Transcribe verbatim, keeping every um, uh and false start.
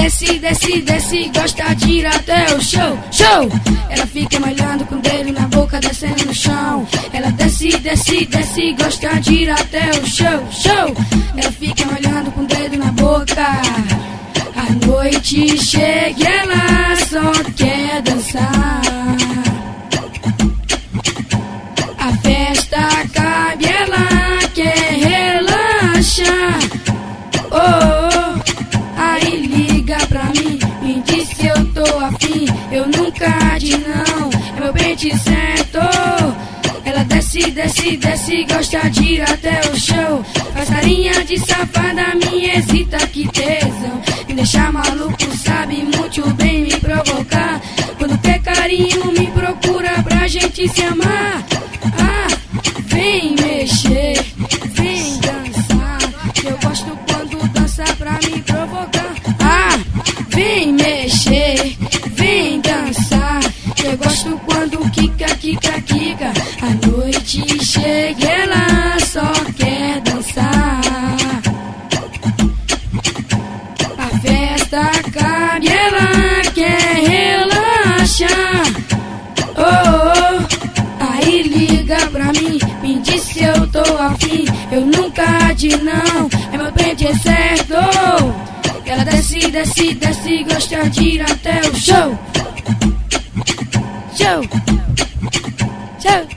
desce, desce, desce, gosta de ir até o show, show. Ela fica malhando com o dedo na boca, descendo no chão. Ela desce, desce, desce, gosta de ir até o show, show. Ela fica malhando com o dedo na boca. A noite chega e ela só quer dançar. A festa acaba e ela quer relaxar. Oh, oh, aí liga pra mim, me diz se eu tô afim. Eu nunca digo não, é meu pente certo. Ela desce, desce, desce, gosta de ir até o show. Faz carinha de safada, me hesita, que tesão. Me deixa maluco, sabe muito bem me provocar. Quando quer carinho me procura pra gente se amar. Ah, vem mexer, vem dançar. Eu gosto quando dança pra me provocar. Ah, vem mexer, vem dançar. Eu gosto quando quica, quica, quica. A noite chega e ela só quer dançar. A festa acaba e ela quer relaxar. Oh, oh, aí liga pra mim, me diz se eu tô afim. Eu nunca digo não, é meu pente certo. Ela desce, desce, desce, gosta de ir até o show. Show, show.